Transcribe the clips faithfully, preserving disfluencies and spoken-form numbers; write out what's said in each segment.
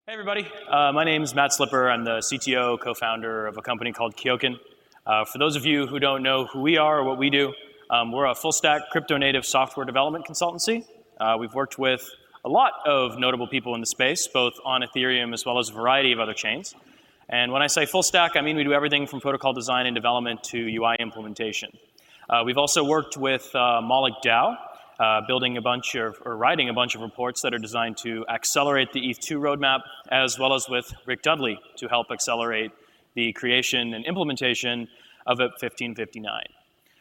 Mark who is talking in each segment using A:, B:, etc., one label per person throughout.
A: Hey everybody, uh, my name is Matt Slipper. I'm the C T O, co-founder of a company called Kyokin. Uh, for those of you who don't know who we are or what we do, um, we're a full-stack crypto-native software development consultancy. Uh, we've worked with a lot of notable people in the space, both on Ethereum as well as a variety of other chains. And when I say full-stack, I mean we do everything from protocol design and development to U I implementation. Uh, we've also worked with uh, Moloch DAO, Uh, building a bunch of, or writing a bunch of reports that are designed to accelerate the E T H two roadmap, as well as with Rick Dudley to help accelerate the creation and implementation of I P fifteen fifty-nine.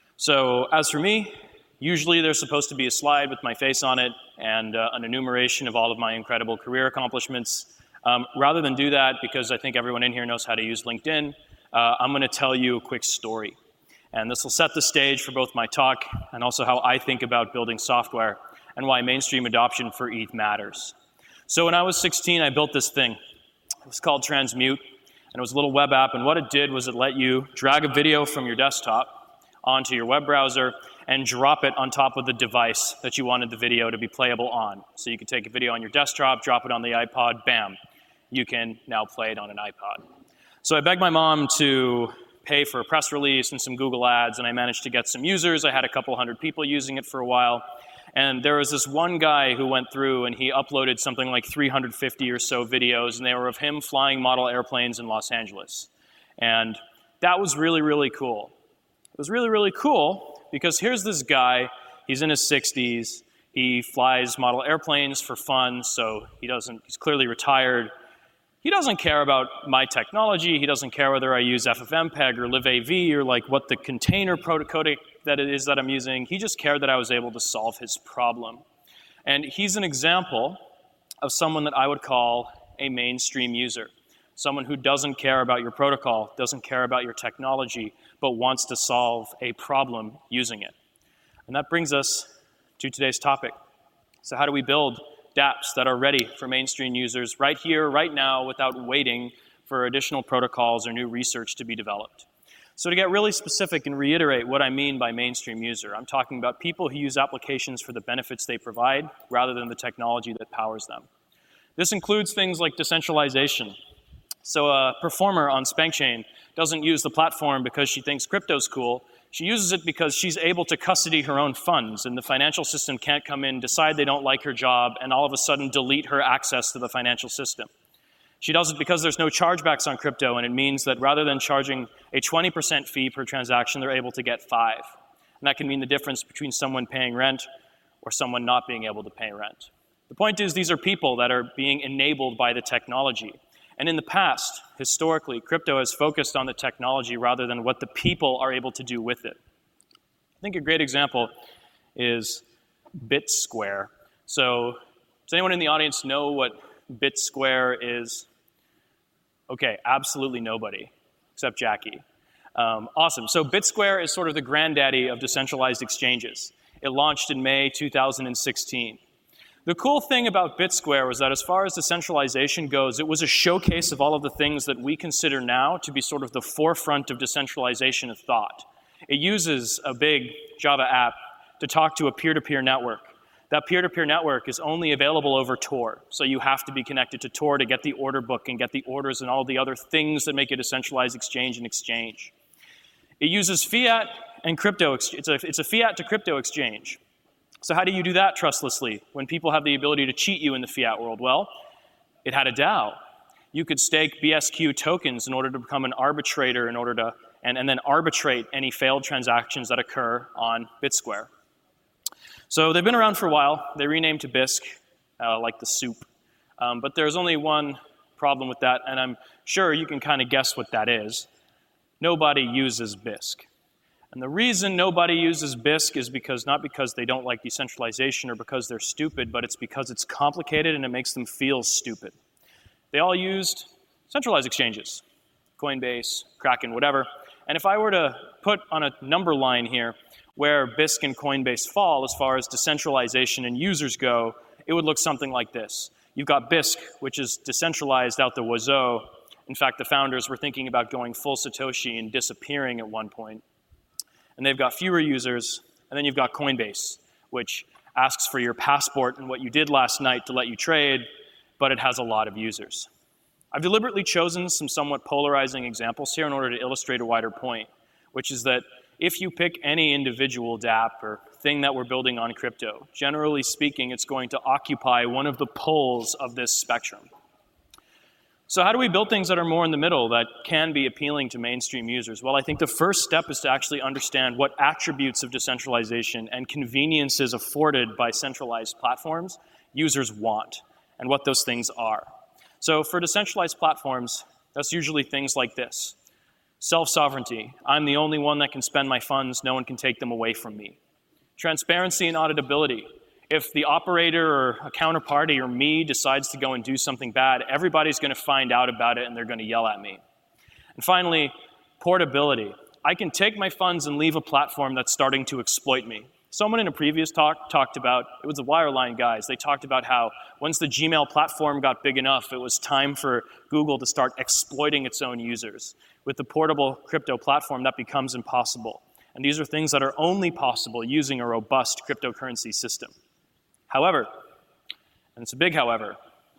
A: So as for me, usually there's supposed to be a slide with my face on it and uh, an enumeration of all of my incredible career accomplishments. Um, rather than do that, because I think everyone in here knows how to use LinkedIn, uh, I'm going to tell you a quick story. And this will set the stage for both my talk and also how I think about building software and why mainstream adoption for E T H matters. So when I was sixteen, I built this thing. It was called Transmute, and it was a little web app, and what it did was it let you drag a video from your desktop onto your web browser and drop it on top of the device that you wanted the video to be playable on. So you could take a video on your desktop, drop it on the iPod, bam, you can now play it on an iPod. So I begged my mom to pay for a press release and some Google ads, and I managed to get some users. I had a couple hundred people using it for a while. And there was this one guy who went through and he uploaded something like three hundred fifty or so videos, and they were of him flying model airplanes in Los Angeles. And that was really, really cool. It was really, really cool because here's this guy, he's in his sixties, he flies model airplanes for fun, so he doesn't, he's clearly retired. He doesn't care about my technology. He doesn't care whether I use F F M P E G or libAV or like what the container protocode that it is that I'm using. He just cared that I was able to solve his problem. And he's an example of someone that I would call a mainstream user. Someone who doesn't care about your protocol, doesn't care about your technology, but wants to solve a problem using it. And that brings us to today's topic. So how do we build dApps that are ready for mainstream users right here, right now, without waiting for additional protocols or new research to be developed? So to get really specific and reiterate what I mean by mainstream user, I'm talking about people who use applications for the benefits they provide rather than the technology that powers them. This includes things like decentralization. So a performer on SpankChain doesn't use the platform because she thinks crypto's cool. She uses it because she's able to custody her own funds, and the financial system can't come in, decide they don't like her job, and all of a sudden delete her access to the financial system. She does it because there's no chargebacks on crypto, and it means that rather than charging a twenty percent fee per transaction, they're able to get five. And that can mean the difference between someone paying rent or someone not being able to pay rent. The point is, these are people that are being enabled by the technology. And in the past, historically, crypto has focused on the technology rather than what the people are able to do with it. I think a great example is BitSquare. So does anyone in the audience know what BitSquare is? Okay, absolutely nobody, except Jackie. Um, awesome. So BitSquare is sort of the granddaddy of decentralized exchanges. It launched in May two thousand sixteen. The cool thing about BitSquare was that as far as decentralization goes, it was a showcase of all of the things that we consider now to be sort of the forefront of decentralization of thought. It uses a big Java app to talk to a peer-to-peer network. That peer-to-peer network is only available over Tor, so you have to be connected to Tor to get the order book and get the orders and all the other things that make a decentralized exchange an exchange. It uses fiat and crypto. It's a, it's a fiat to crypto exchange. So how do you do that trustlessly when people have the ability to cheat you in the fiat world? Well, it had a DAO. You could stake B S Q tokens in order to become an arbitrator in order to, and, and then arbitrate any failed transactions that occur on BitSquare. So they've been around for a while. They renamed to Bisq, uh, like the soup. Um, but there's only one problem with that, and I'm sure you can kind of guess what that is. Nobody uses Bisq. And the reason nobody uses Bisq is because not because they don't like decentralization or because they're stupid, but it's because it's complicated and it makes them feel stupid. They all used centralized exchanges, Coinbase, Kraken, whatever. And if I were to put on a number line here where Bisq and Coinbase fall as far as decentralization and users go, it would look something like this. You've got Bisq, which is decentralized out the wazoo. In fact, the founders were thinking about going full Satoshi and disappearing at one point. And they've got fewer users. And then you've got Coinbase, which asks for your passport and what you did last night to let you trade, but it has a lot of users. I've deliberately chosen some somewhat polarizing examples here in order to illustrate a wider point, which is that if you pick any individual dApp or thing that we're building on crypto, generally speaking, it's going to occupy one of the poles of this spectrum. So how do we build things that are more in the middle that can be appealing to mainstream users? Well, I think the first step is to actually understand what attributes of decentralization and conveniences afforded by centralized platforms users want and what those things are. So for decentralized platforms, that's usually things like this. Self-sovereignty. I'm the only one that can spend my funds. No one can take them away from me. Transparency and auditability. If the operator or a counterparty or me decides to go and do something bad, everybody's going to find out about it and they're going to yell at me. And finally, portability. I can take my funds and leave a platform that's starting to exploit me. Someone in a previous talk talked about, it was the Wireline guys, they talked about how once the Gmail platform got big enough, it was time for Google to start exploiting its own users. With the portable crypto platform, that becomes impossible. And these are things that are only possible using a robust cryptocurrency system. However, and it's a big however,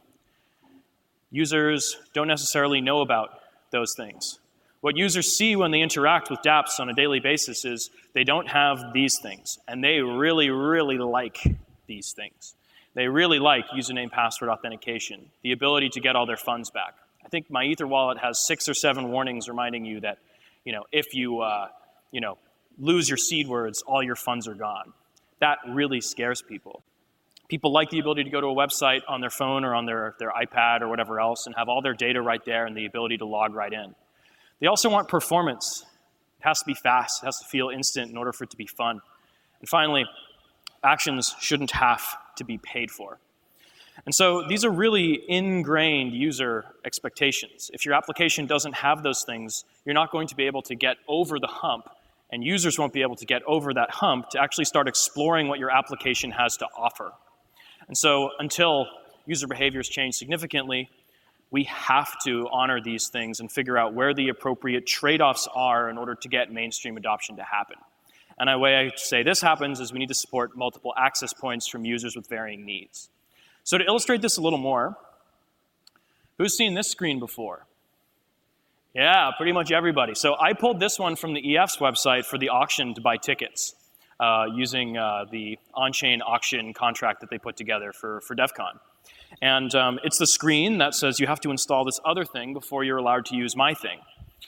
A: users don't necessarily know about those things. What users see when they interact with dApps on a daily basis is they don't have these things, and they really, really like these things. They really like username password authentication, the ability to get all their funds back. I think my Ether wallet has six or seven warnings reminding you that, you know, if you, uh, you know, lose your seed words, all your funds are gone. That really scares people. People like the ability to go to a website on their phone or on their, their iPad or whatever else and have all their data right there and the ability to log right in. They also want performance. It has to be fast. It has to feel instant in order for it to be fun. And finally, actions shouldn't have to be paid for. And so these are really ingrained user expectations. If your application doesn't have those things, you're not going to be able to get over the hump, and users won't be able to get over that hump to actually start exploring what your application has to offer. And so until user behaviors change significantly, we have to honor these things and figure out where the appropriate trade-offs are in order to get mainstream adoption to happen. And the way I say this happens is we need to support multiple access points from users with varying needs. So to illustrate this a little more, who's seen this screen before? Yeah, pretty much everybody. So I pulled this one from the E F's website for the auction to buy tickets uh, using uh, the on-chain auction contract that they put together for, for DEF CON. And um, it's the screen that says you have to install this other thing before you're allowed to use my thing.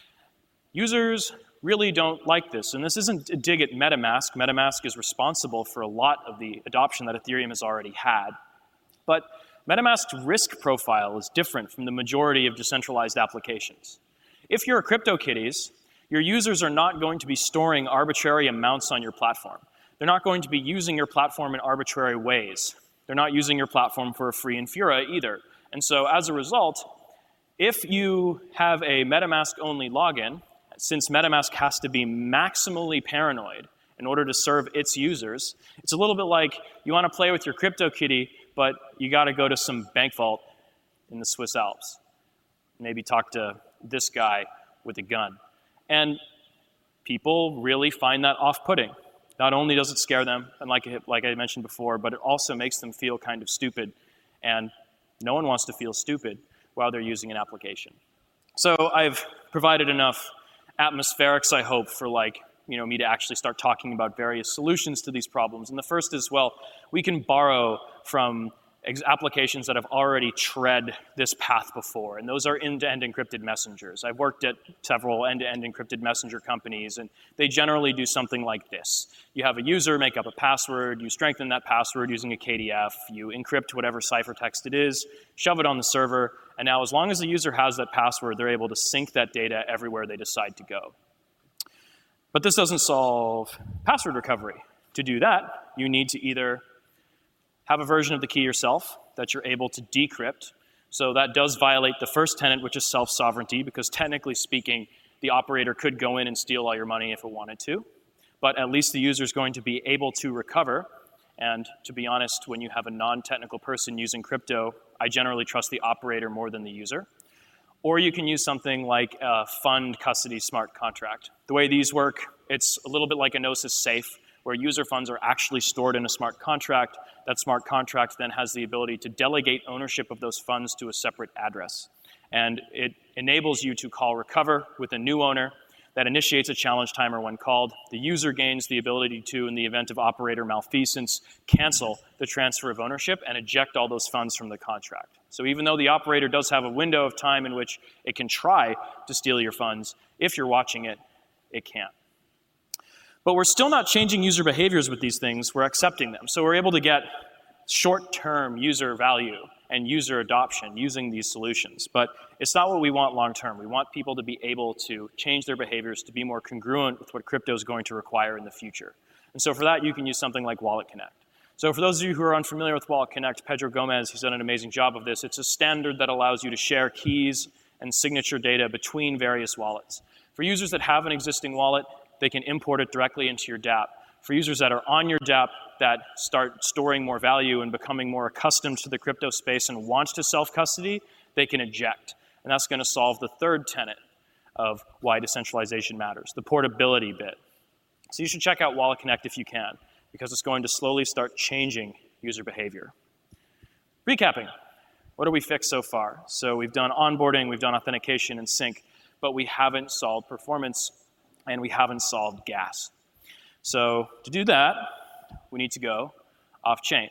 A: Users really don't like this, and this isn't a dig at MetaMask. MetaMask is responsible for a lot of the adoption that Ethereum has already had. But MetaMask's risk profile is different from the majority of decentralized applications. If you're a CryptoKitties, your users are not going to be storing arbitrary amounts on your platform. They're not going to be using your platform in arbitrary ways. They're not using your platform for a free Infura either. And so as a result, if you have a MetaMask-only login, since MetaMask has to be maximally paranoid in order to serve its users, it's a little bit like you want to play with your CryptoKitty, but you got to go to some bank vault in the Swiss Alps. Maybe talk to this guy with a gun. And people really find that off-putting. Not only does it scare them, and like, like I mentioned before, but it also makes them feel kind of stupid. And no one wants to feel stupid while they're using an application. So I've provided enough atmospherics, I hope, for like, you know, me to actually start talking about various solutions to these problems. And the first is, well, we can borrow from applications that have already tread this path before, and those are end-to-end encrypted messengers. I've worked at several end-to-end encrypted messenger companies, and they generally do something like this. You have a user make up a password, you strengthen that password using a K D F, you encrypt whatever ciphertext it is, shove it on the server, and now as long as the user has that password, they're able to sync that data everywhere they decide to go. But this doesn't solve password recovery. To do that, you need to either have a version of the key yourself that you're able to decrypt. So that does violate the first tenet, which is self-sovereignty, because technically speaking, the operator could go in and steal all your money if it wanted to. But at least the user is going to be able to recover. And to be honest, when you have a non-technical person using crypto, I generally trust the operator more than the user. Or you can use something like a fund custody smart contract. The way these work, it's a little bit like a Gnosis safe, where user funds are actually stored in a smart contract. That smart contract then has the ability to delegate ownership of those funds to a separate address. And it enables you to call recover with a new owner that initiates a challenge timer when called. The user gains the ability to, in the event of operator malfeasance, cancel the transfer of ownership and eject all those funds from the contract. So even though the operator does have a window of time in which it can try to steal your funds, if you're watching it, it can't. But we're still not changing user behaviors with these things, we're accepting them. So we're able to get short-term user value and user adoption using these solutions. But it's not what we want long-term. We want people to be able to change their behaviors to be more congruent with what crypto is going to require in the future. And so for that, you can use something like Wallet Connect. So for those of you who are unfamiliar with Wallet Connect, Pedro Gomez, he's done an amazing job of this. It's a standard that allows you to share keys and signature data between various wallets. For users that have an existing wallet, they can import it directly into your dApp. For users that are on your dApp that start storing more value and becoming more accustomed to the crypto space and want to self-custody, they can eject. And that's going to solve the third tenet of why decentralization matters, the portability bit. So you should check out Wallet Connect if you can, because it's going to slowly start changing user behavior. Recapping, what have we fixed so far? So we've done onboarding, we've done authentication and sync, but we haven't solved performance and we haven't solved gas. So to do that, we need to go off-chain.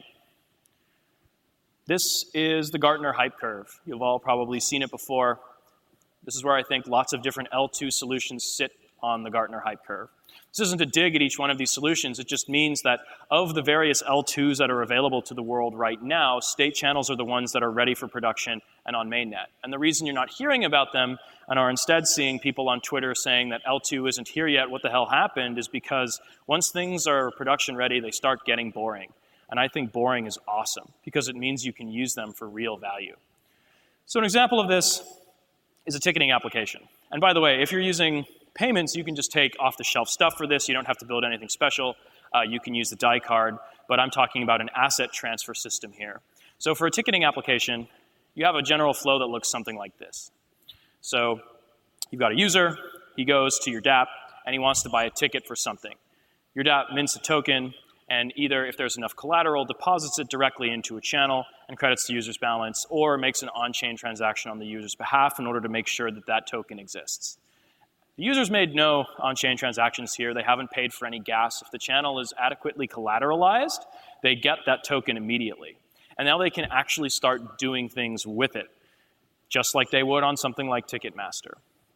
A: This is the Gartner hype curve. You've all probably seen it before. This is where I think lots of different L two solutions sit on the Gartner hype curve. This isn't a dig at each one of these solutions. It just means that of the various L twos that are available to the world right now, state channels are the ones that are ready for production and on mainnet. And the reason you're not hearing about them and are instead seeing people on Twitter saying that L two isn't here yet, what the hell happened, is because once things are production ready, they start getting boring. And I think boring is awesome because it means you can use them for real value. So an example of this is a ticketing application. And by the way, if you're using payments, you can just take off-the-shelf stuff for this. You don't have to build anything special. Uh, you can use the D A I card, but I'm talking about an asset transfer system here. So for a ticketing application, you have a general flow that looks something like this. So you've got a user, he goes to your dApp, and he wants to buy a ticket for something. Your dApp mints a token, and either, if there's enough collateral, deposits it directly into a channel and credits the user's balance, or makes an on-chain transaction on the user's behalf in order to make sure that that token exists. The users made no on-chain transactions here. They haven't paid for any gas. If the channel is adequately collateralized, they get that token immediately. And now they can actually start doing things with it, just like they would on something like Ticketmaster.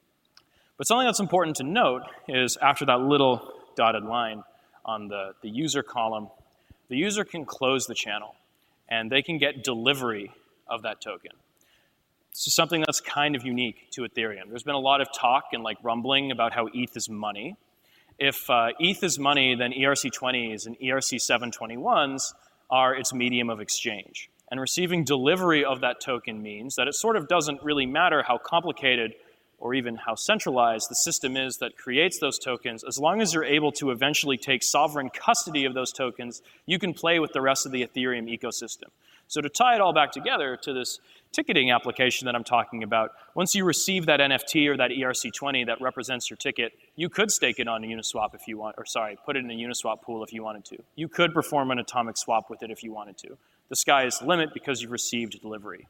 A: But something that's important to note is after that little dotted line on the, the user column, the user can close the channel, and they can get delivery of that token. This is something that's kind of unique to Ethereum. There's been a lot of talk and like rumbling about how E T H is money. If uh, E T H is money, then E R C twenties and E R C seven twenty-ones are its medium of exchange. And receiving delivery of that token means that it sort of doesn't really matter how complicated or even how centralized the system is that creates those tokens. As long as you're able to eventually take sovereign custody of those tokens, you can play with the rest of the Ethereum ecosystem. So to tie it all back together to this ticketing application that I'm talking about, once you receive that N F T or that E R C twenty that represents your ticket, you could stake it on a Uniswap if you want, or sorry, put it in a Uniswap pool if you wanted to. You could perform an atomic swap with it if you wanted to. The sky is the limit because you've received delivery.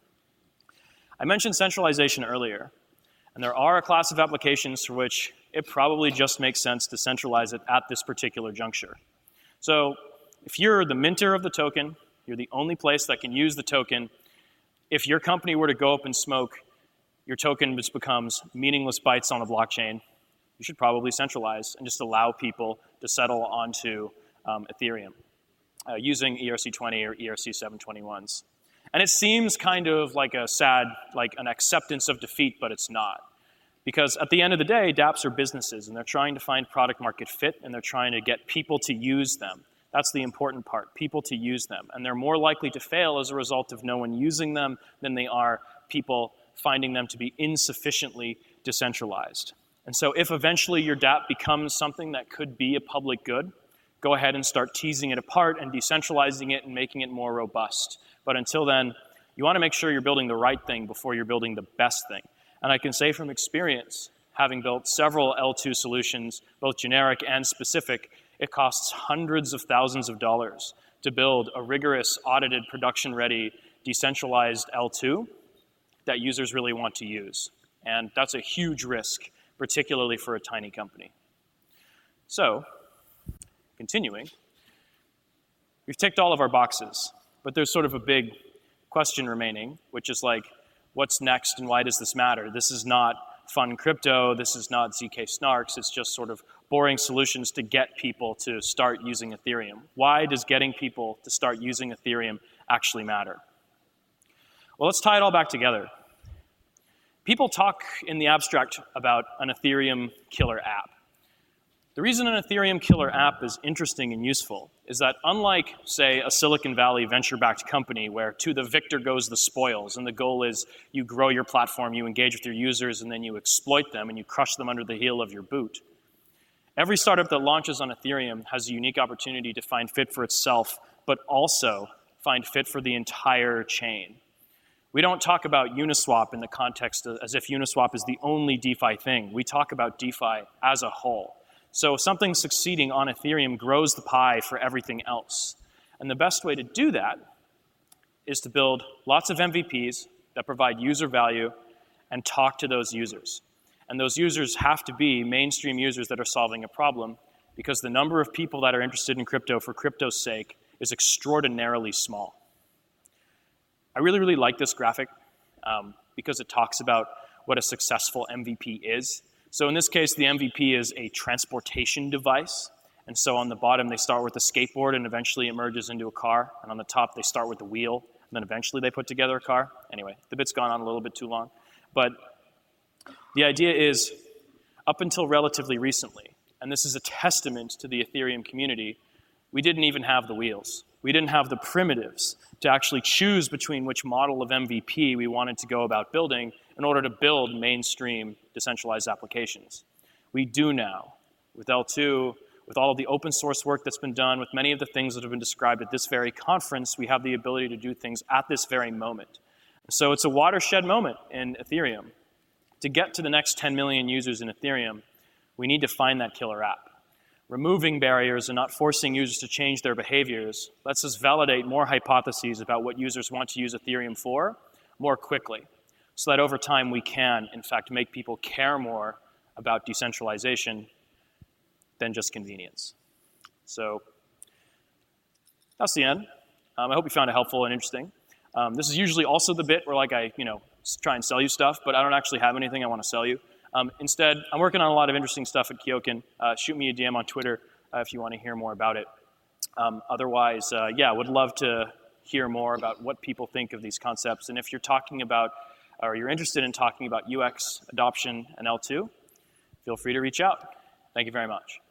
A: I mentioned centralization earlier, and there are a class of applications for which it probably just makes sense to centralize it at this particular juncture. So if you're the minter of the token, you're the only place that can use the token. If your company were to go up in smoke, your token just becomes meaningless bytes on a blockchain. You should probably centralize and just allow people to settle onto um, Ethereum uh, using E R C twenty or E R C seven twenty-ones. And it seems kind of like a sad, like an acceptance of defeat, but it's not. Because at the end of the day, dApps are businesses, and they're trying to find product market fit, and they're trying to get people to use them. That's the important part, people to use them. And they're more likely to fail as a result of no one using them than they are people finding them to be insufficiently decentralized. And so if eventually your dApp becomes something that could be a public good, go ahead and start teasing it apart and decentralizing it and making it more robust. But until then, you want to make sure you're building the right thing before you're building the best thing. And I can say from experience, having built several L two solutions, both generic and specific, it costs hundreds of thousands of dollars to build a rigorous, audited, production-ready, decentralized L two. that users really want to use. And that's a huge risk, particularly for a tiny company. So, continuing, we've ticked all of our boxes, but there's sort of a big question remaining, which is like, what's next and why does this matter? This is not fun crypto, this is not Z K snarks, it's just sort of boring solutions to get people to start using Ethereum. Why does getting people to start using Ethereum actually matter? Well, let's tie it all back together. People talk in the abstract about an Ethereum killer app. The reason an Ethereum killer app is interesting and useful is that unlike, say, a Silicon Valley venture-backed company where to the victor goes the spoils, and the goal is you grow your platform, you engage with your users, and then you exploit them, and you crush them under the heel of your boot. Every startup that launches on Ethereum has a unique opportunity to find fit for itself, but also find fit for the entire chain. We don't talk about Uniswap in the context of, as if Uniswap is the only DeFi thing. We talk about DeFi as a whole. So something succeeding on Ethereum grows the pie for everything else. And the best way to do that is to build lots of M V Ps that provide user value and talk to those users. And those users have to be mainstream users that are solving a problem, because the number of people that are interested in crypto for crypto's sake is extraordinarily small. I really, really like this graphic um, because it talks about what a successful M V P is. So in this case, the M V P is a transportation device. And so on the bottom, they start with a skateboard and eventually it merges into a car. And on the top, they start with the wheel, and then eventually they put together a car. Anyway, the bit's gone on a little bit too long. But the idea is, up until relatively recently, and this is a testament to the Ethereum community, we didn't even have the wheels. We didn't have the primitives to actually choose between which model of M V P we wanted to go about building in order to build mainstream decentralized applications. We do now. With L two, with all of the open source work that's been done, with many of the things that have been described at this very conference, we have the ability to do things at this very moment. So it's a watershed moment in Ethereum. To get to the next ten million users in Ethereum, we need to find that killer app. Removing barriers and not forcing users to change their behaviors lets us validate more hypotheses about what users want to use Ethereum for more quickly, so that over time we can, in fact, make people care more about decentralization than just convenience. So that's the end. Um, I hope you found it helpful and interesting. Um, this is usually also the bit where like I, you know, try and sell you stuff, but I don't actually have anything I want to sell you. Um, instead, I'm working on a lot of interesting stuff at Kyokin. Uh, shoot me a D M on Twitter uh, if you want to hear more about it. Um, otherwise, uh, yeah, would love to hear more about what people think of these concepts. And if you're talking about, or you're interested in talking about U X adoption and L two, feel free to reach out. Thank you very much.